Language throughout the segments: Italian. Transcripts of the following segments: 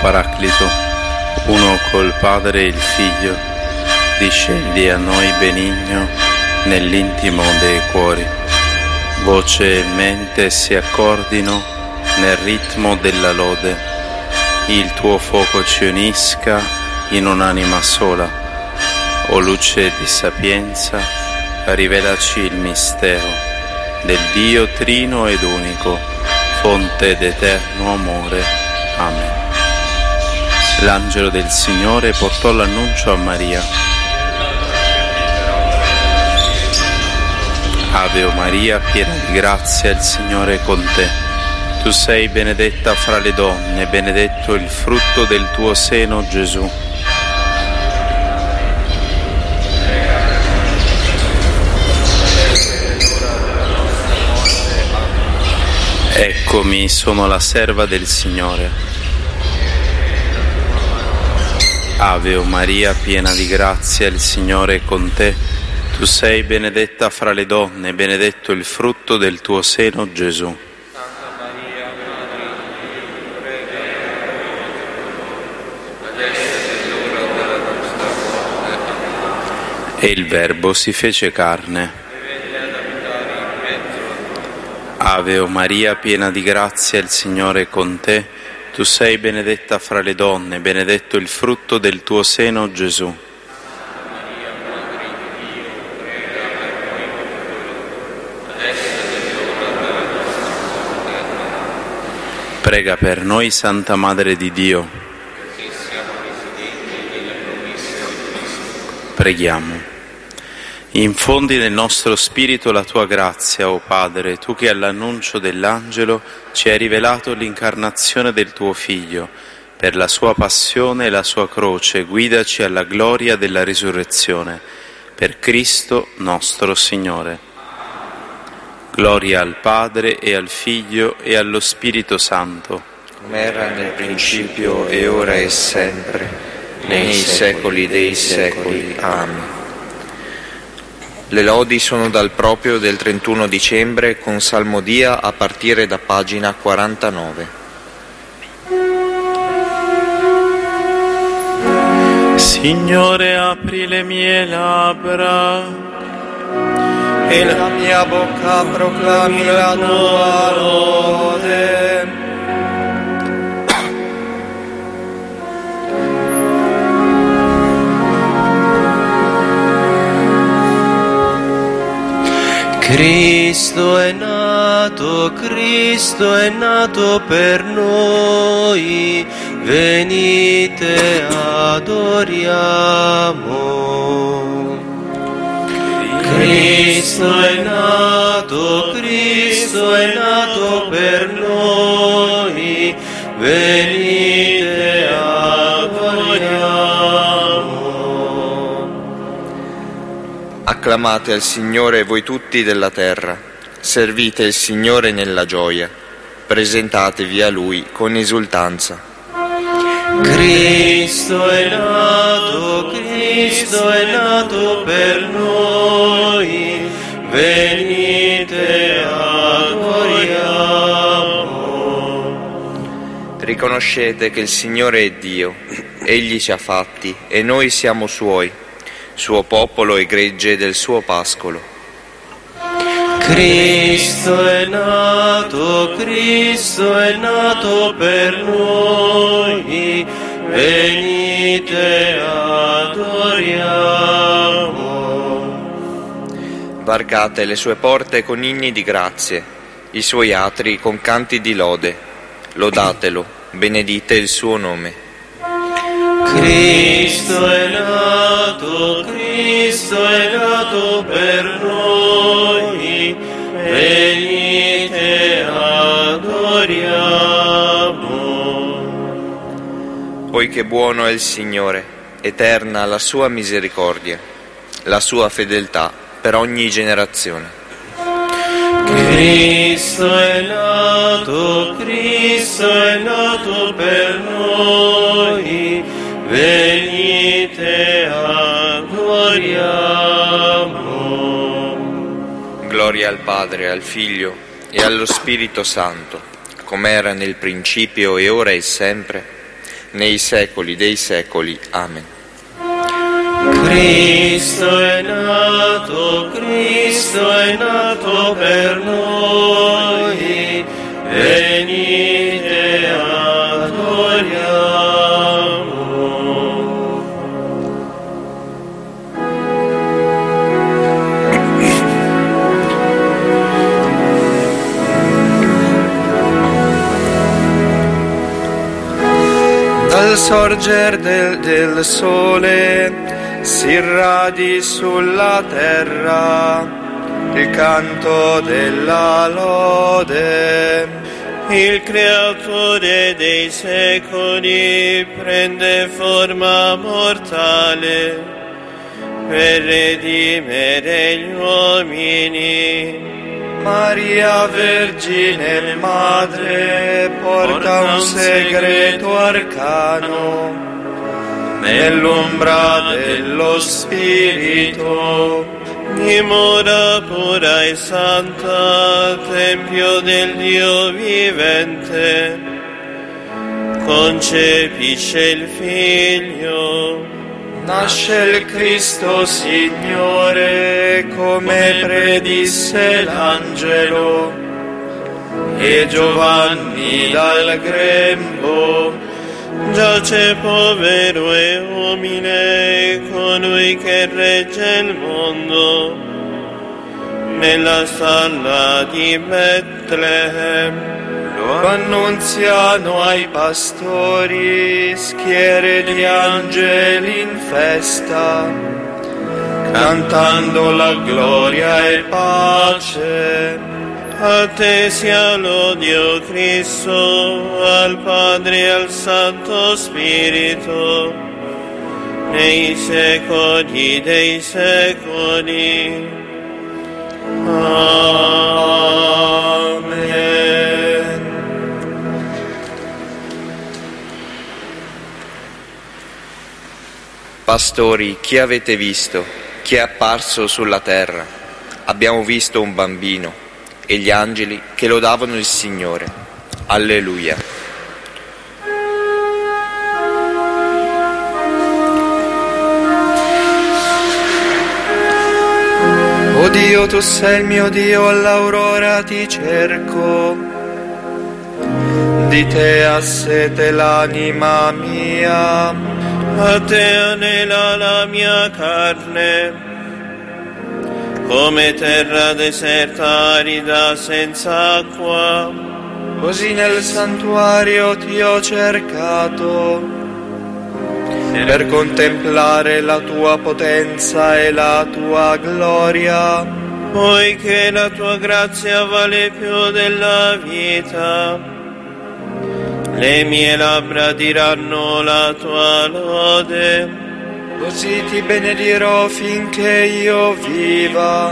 Paraclito, uno col Padre e il Figlio, discendi a noi benigno nell'intimo dei cuori. Voce e mente si accordino nel ritmo della lode. Il tuo fuoco ci unisca in un'anima sola. O luce di sapienza, rivelaci il mistero del Dio trino ed unico, fonte d'eterno amore. Amen. L'angelo del Signore portò l'annuncio a Maria. Ave o Maria, piena di grazia, il Signore è con te. Tu sei benedetta fra le donne, benedetto il frutto del tuo seno, Gesù. Eccomi, sono la serva del Signore. Ave o Maria, piena di grazia, il Signore è con te. Tu sei benedetta fra le donne, benedetto il frutto del tuo seno, Gesù. Santa Maria, Madre di Dio, prega adesso è l'ora della nostra morte. E il Verbo si fece carne. E venne ad abitare in mezzo. Ave o Maria, piena di grazia, il Signore è con te. Tu sei benedetta fra le donne, benedetto il frutto del tuo seno, Gesù. Santa Maria, Madre di Dio, prega per noi peccatori, adesso è l'ora della nostra morte. Prega per noi, Santa Madre di Dio. Perché siamo residenti delle promesse di Cristo. Preghiamo. Infondi nel nostro spirito la tua grazia, o Padre, tu che all'annuncio dell'angelo ci hai rivelato l'incarnazione del tuo Figlio. Per la sua passione e la sua croce guidaci alla gloria della risurrezione. Per Cristo nostro Signore. Gloria al Padre e al Figlio e allo Spirito Santo. Come era nel principio e ora e sempre, nei secoli dei secoli. Amen. Le lodi sono dal proprio del 31 dicembre con salmodia a partire da pagina 49. Signore, apri le mie labbra E la mia bocca proclami la tua lode. Cristo è nato per noi, venite adoriamo. Cristo è nato per noi, venite adoriamo. Acclamate al Signore voi tutti della terra, servite il Signore nella gioia, presentatevi a Lui con esultanza. Cristo è nato per noi, venite adoriamo. Riconoscete che il Signore è Dio, Egli ci ha fatti e noi siamo Suoi, suo popolo e gregge del suo pascolo. Cristo è nato per noi, venite adoriamo. Varcate le sue porte con inni di grazie, i suoi atri con canti di lode. Lodatelo, benedite il suo nome. Cristo è nato per noi, venite adoriamo. Poiché buono è il Signore, eterna la sua misericordia, la sua fedeltà per ogni generazione. Cristo è nato per noi, venite adoriamo. Gloria al Padre, al Figlio e allo Spirito Santo, come era nel principio e ora e sempre, nei secoli dei secoli. Amen. Cristo è nato per noi, venite adoriamo. Dal sorger del sole si irradi sulla terra il canto della lode. Il creatore dei secoli prende forma mortale per redimere gli uomini. Maria Vergine Madre porta un segreto arcano nell'ombra dello Spirito. Dimora pura e santa, Tempio del Dio vivente, concepisce il Figlio. Nasce il Cristo Signore, come predisse l'angelo, e Giovanni dal grembo. Giace povero e umile colui che regge il mondo nella stalla di Betlemme. Lo annunziano ai pastori schiere di angeli in festa, cantando la gloria e pace. A te sia l'odio, Cristo, al Padre e al Santo Spirito, nei secoli dei secoli. Amen. Pastori, chi avete visto? Chi è apparso sulla terra? Abbiamo visto un bambino e gli angeli che lodavano il Signore. Alleluia. O Dio, tu sei il mio Dio, all'aurora ti cerco. Di te ha sete l'anima mia. A te anela la mia carne, come terra deserta arida senza acqua. Così nel santuario ti ho cercato, per contemplare la tua potenza e la tua gloria. Poiché la tua grazia vale più della vita, le mie labbra diranno la tua lode. Così ti benedirò finché io viva,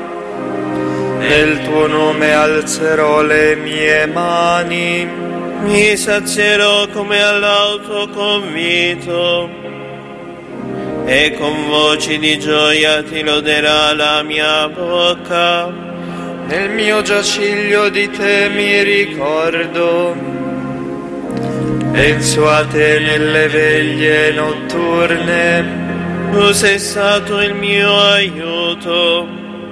nel tuo nome alzerò le mie mani. Mi sazierò come all'autoconvito, e con voci di gioia ti loderà la mia bocca. Nel mio giaciglio di te mi ricordo, penso a te nelle veglie notturne. Tu sei stato il mio aiuto,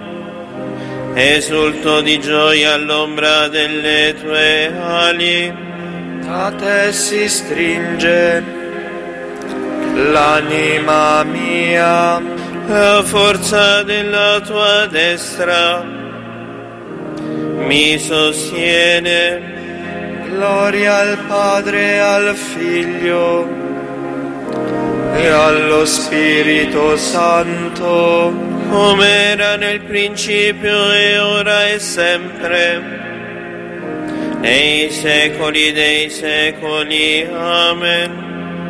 esulto di gioia all'ombra delle tue ali. A te si stringe l'anima mia, la forza della tua destra mi sostiene. Gloria al Padre e al Figlio e allo Spirito Santo, come era nel principio e ora e sempre, nei secoli dei secoli. Amen.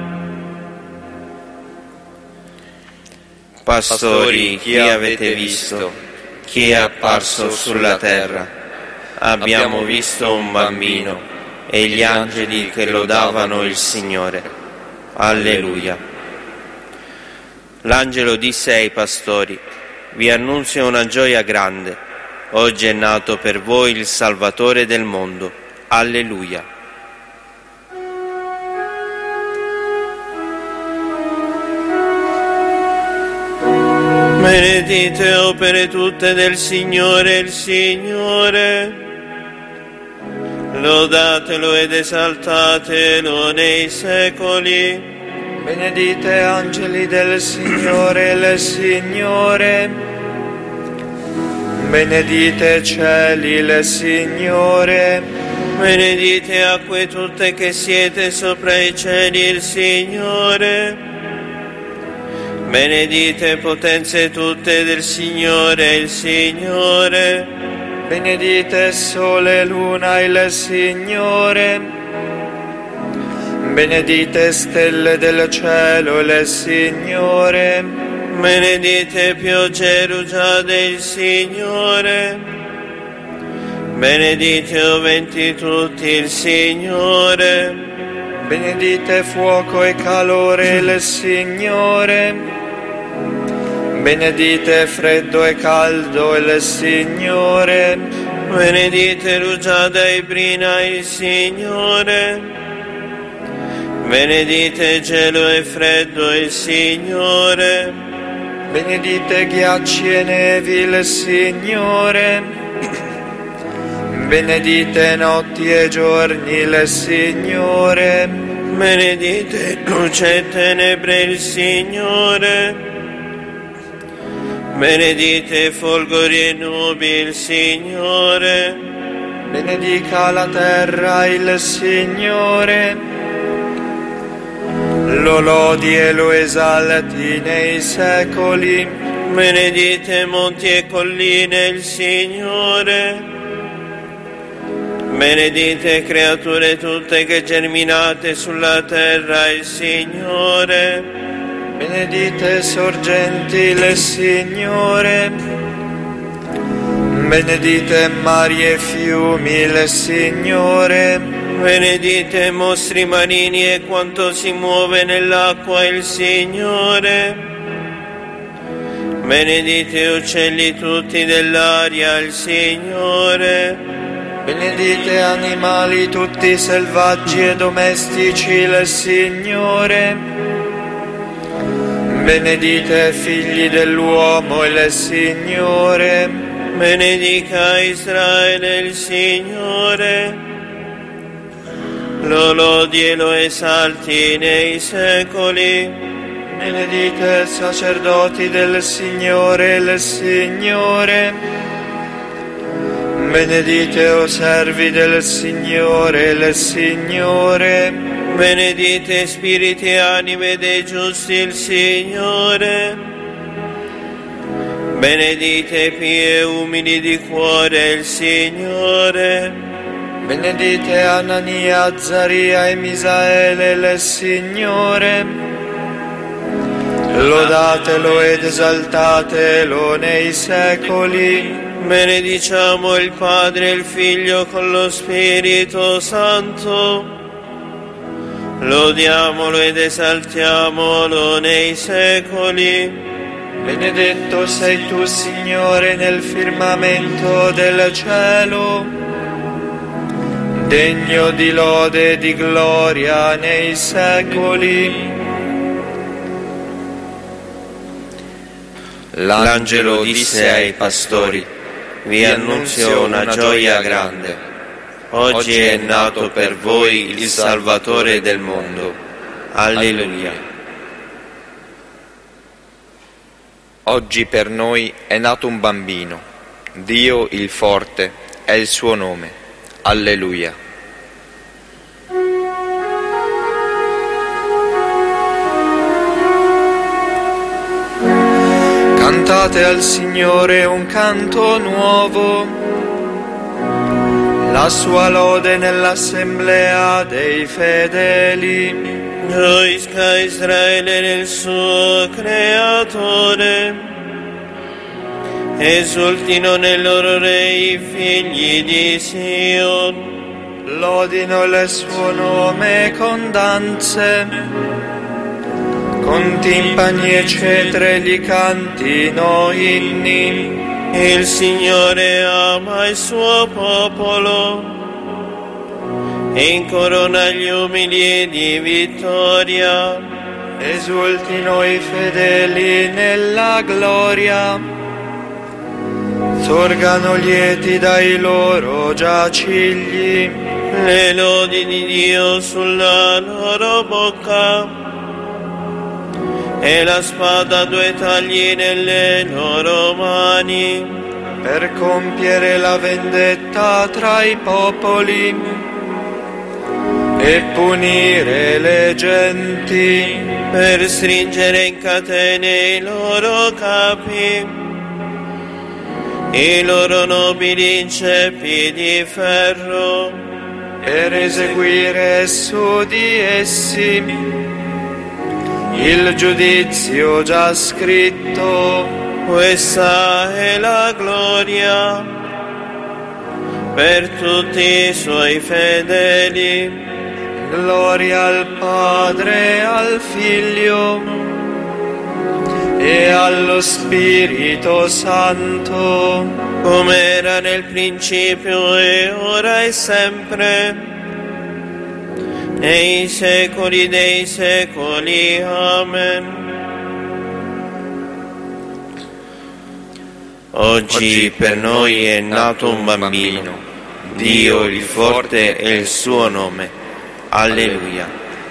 Pastori, chi avete visto? Chi è apparso sulla terra? Abbiamo visto un bambino e gli angeli che lodavano il Signore. Alleluia. L'angelo disse ai pastori: vi annunzio una gioia grande. Oggi è nato per voi il Salvatore del mondo. Alleluia. Benedite opere tutte del Signore il Signore. Lodatelo ed esaltatelo nei secoli. Benedite angeli del Signore il Signore. Benedite cieli il Signore. Benedite acque tutte che siete sopra i cieli il Signore. Benedite potenze tutte del Signore il Signore. Benedite sole e luna il Signore. Benedite stelle del cielo il Signore. Benedite piogge e rugiade il Signore. Benedite o venti tutti il Signore. Benedite fuoco e calore il Signore. Benedite freddo e caldo il Signore. Benedite rugiada e brina il Signore. Benedite gelo e freddo il Signore. Benedite ghiacci e nevi il Signore. Benedite notti e giorni il Signore. Benedite luce e tenebre il Signore. Benedite folgori e nubi il Signore. Benedica la terra il Signore. Lo lodi e lo esalti nei secoli. Benedite monti e colline il Signore. Benedite creature tutte che germinate sulla terra il Signore. Benedite sorgenti il Signore. Benedite mari e fiumi il Signore. Benedite mostri marini e quanto si muove nell'acqua il Signore. Benedite uccelli tutti dell'aria il Signore. Benedite animali tutti selvaggi e domestici il Signore. Benedite figli dell'uomo il Signore. Benedica Israele il Signore. Lo lodi e lo esalti nei secoli. Benedite sacerdoti del Signore il Signore. Benedite o servi del Signore il Signore. Benedite spiriti e anime dei giusti il Signore. Benedite pie e umili di cuore il Signore. Benedite Anania, Azzaria e Misaele il Signore. Lodatelo ed esaltatelo nei secoli. Benediciamo il Padre e il Figlio con lo Spirito Santo. Lodiamolo ed esaltiamolo nei secoli. Benedetto sei tu, Signore, nel firmamento del cielo, degno di lode e di gloria nei secoli. L'angelo disse ai pastori: vi annunzio una gioia grande. Oggi è nato per voi il Salvatore del mondo. Alleluia. Oggi per noi è nato un bambino, Dio il forte è il suo nome. Alleluia. Cantate al Signore un canto nuovo, la sua lode nell'assemblea dei fedeli. Gioisca Israele nel suo Creatore, esultino nel loro Re i figli di Sion. Lodino il suo nome con danze, con timpani e cetre gli cantino inni. Il Signore ama il suo popolo e incorona gli umili di vittoria. esultino i fedeli nella gloria, sorgano lieti dai loro giacigli le lodi di Dio sulla loro bocca e la spada a due tagli nelle loro mani, per compiere la vendetta tra i popoli e punire le genti, per stringere in catene i loro capi, i loro nobili in ceppi di ferro, per eseguire su di essi il giudizio già scritto. Questa è la gloria per tutti i suoi fedeli. Gloria al Padre, al Figlio e allo Spirito Santo, come era nel principio e ora e sempre, nei secoli dei secoli. Amen. Oggi per noi è nato un bambino, Dio il forte è il suo nome. Alleluia.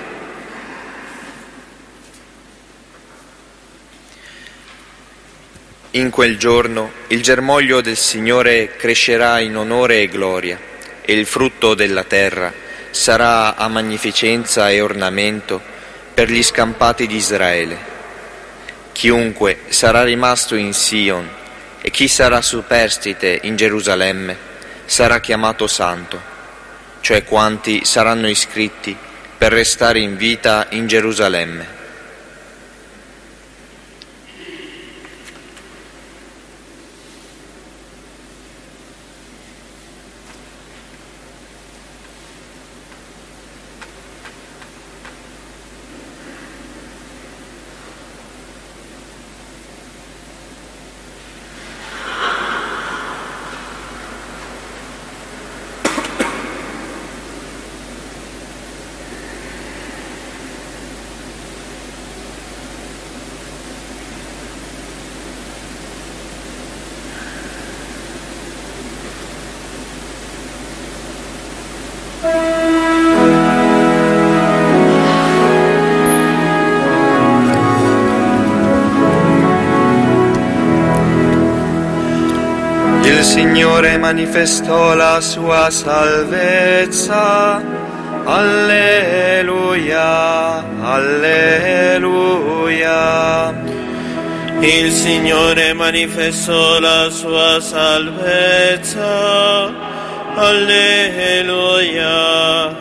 In quel giorno il germoglio del Signore crescerà in onore e gloria, e il frutto della terra sarà a magnificenza e ornamento per gli scampati di Israele. Chiunque sarà rimasto in Sion e chi sarà superstite in Gerusalemme sarà chiamato santo, cioè quanti saranno iscritti per restare in vita in Gerusalemme. Il Signore manifestò la sua salvezza. Alleluia, alleluia. Il Signore manifestò la sua salvezza. Alleluia,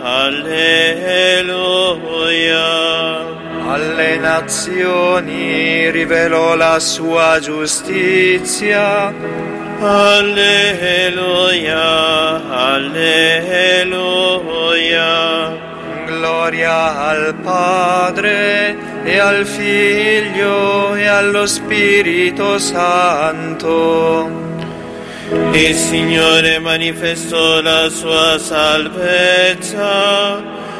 alleluia. Alle nazioni rivelò la sua giustizia. Alleluia, alleluia. Gloria al Padre e al Figlio e allo Spirito Santo. Il Signore manifestò la sua salvezza.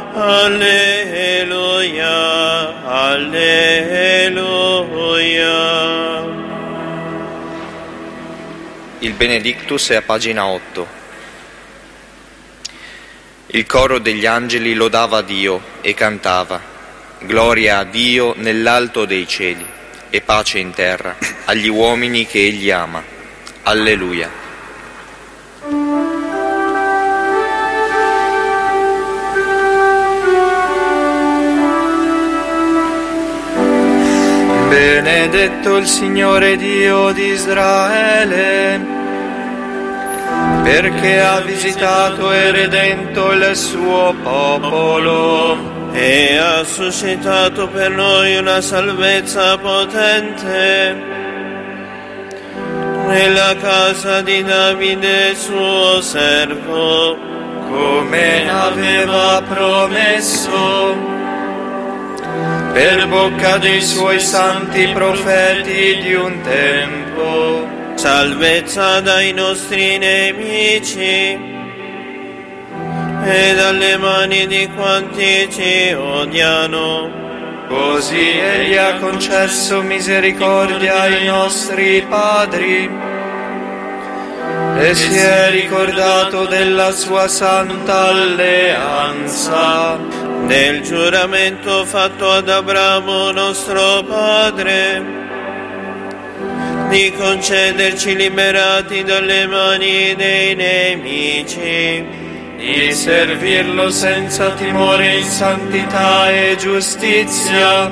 Alleluia, alleluia. Il Benedictus è a pagina 8. Il coro degli angeli lodava Dio e cantava: Gloria a Dio nell'alto dei cieli e pace in terra agli uomini che Egli ama. Alleluia. Benedetto il Signore Dio di Israele, perché ha visitato e redento il suo popolo e ha suscitato per noi una salvezza potente nella casa di Davide suo servo, come aveva promesso per bocca dei suoi santi profeti di un tempo. Salvezza dai nostri nemici e dalle mani di quanti ci odiano, Così Egli ha concesso misericordia ai nostri padri e si è ricordato della sua santa alleanza, del giuramento fatto ad Abramo nostro padre, di concederci liberati dalle mani dei nemici, di servirlo senza timore in santità e giustizia,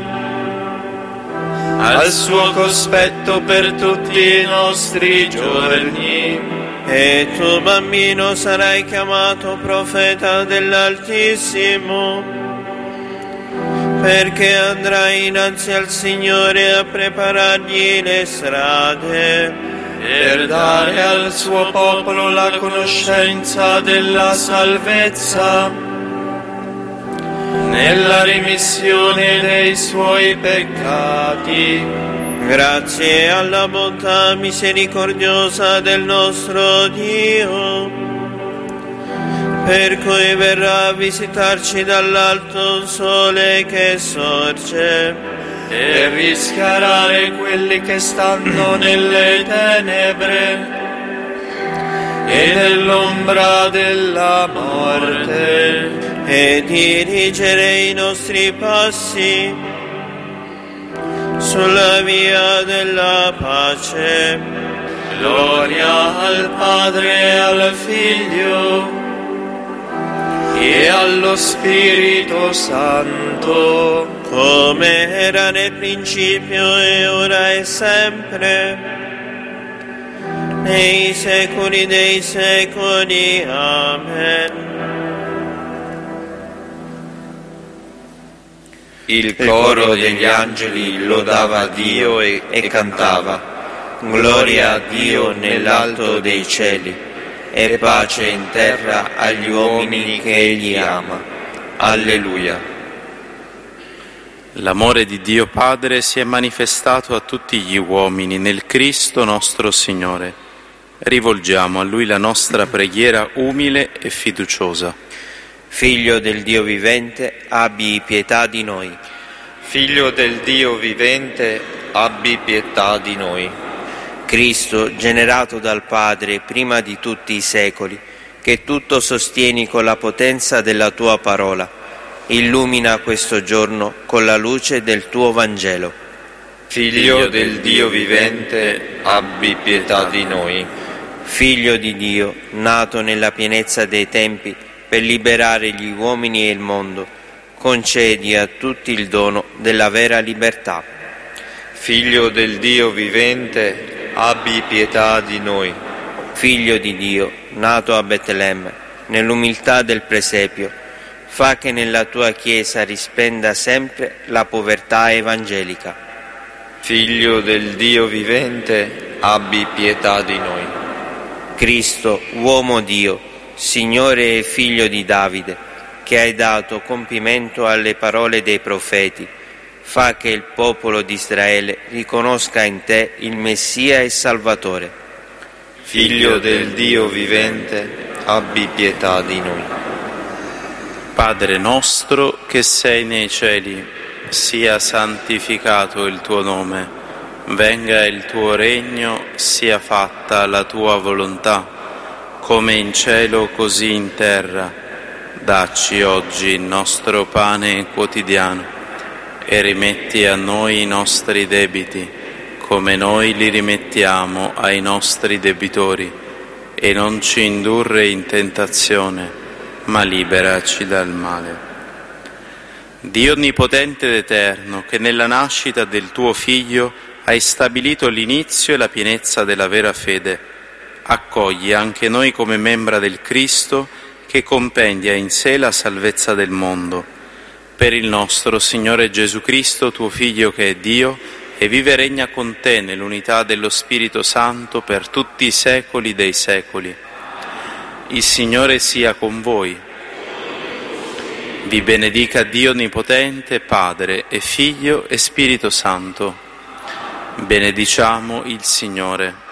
al suo cospetto per tutti i nostri giorni. E tu, bambino, sarai chiamato profeta dell'Altissimo, perché andrai innanzi al Signore a preparargli le strade, per dare al suo popolo la conoscenza della salvezza, nella remissione dei suoi peccati, grazie alla bontà misericordiosa del nostro Dio, per cui verrà a visitarci dall'alto un sole che sorge, e rischiarare quelli che stanno nelle tenebre e nell'ombra della morte, e dirigere i nostri passi sulla via della pace. Gloria al Padre e al Figlio e allo Spirito Santo, come era nel principio e ora e sempre, nei secoli dei secoli. Amen. Il coro degli angeli lodava Dio e cantava: Gloria a Dio nell'alto dei cieli e pace in terra agli uomini che Egli ama. Alleluia. L'amore di Dio Padre si è manifestato a tutti gli uomini nel Cristo nostro Signore. Rivolgiamo a Lui la nostra preghiera umile e fiduciosa. Figlio del Dio vivente, abbi pietà di noi. Figlio del Dio vivente, abbi pietà di noi. Cristo, generato dal Padre prima di tutti i secoli, che tutto sostieni con la potenza della Tua parola, illumina questo giorno con la luce del Tuo Vangelo. Figlio del Dio vivente, abbi pietà di noi. Figlio di Dio, nato nella pienezza dei tempi per liberare gli uomini e il mondo, concedi a tutti il dono della vera libertà. Figlio del Dio vivente, abbi pietà di noi. Figlio di Dio, nato a Betlemme, nell'umiltà del presepio, fa che nella Tua Chiesa risplenda sempre la povertà evangelica. Figlio del Dio vivente, abbi pietà di noi. Cristo, uomo Dio, Signore e Figlio di Davide, che hai dato compimento alle parole dei profeti, fa che il popolo di Israele riconosca in Te il Messia e Salvatore. Figlio del Dio vivente, abbi pietà di noi. Padre nostro che sei nei cieli, sia santificato il Tuo nome, venga il Tuo regno, sia fatta la Tua volontà, come in cielo così in terra. Dacci oggi il nostro pane quotidiano e rimetti a noi i nostri debiti, come noi li rimettiamo ai nostri debitori, e non ci indurre in tentazione, ma liberaci dal male. Dio onnipotente ed eterno, che nella nascita del Tuo Figlio hai stabilito l'inizio e la pienezza della vera fede, accogli anche noi come membra del Cristo, che compendia in sé la salvezza del mondo. Per il nostro Signore Gesù Cristo, Tuo Figlio che è Dio, e vive e regna con Te nell'unità dello Spirito Santo per tutti i secoli dei secoli. Il Signore sia con voi. Vi benedica Dio Onnipotente, Padre e Figlio e Spirito Santo. Benediciamo il Signore.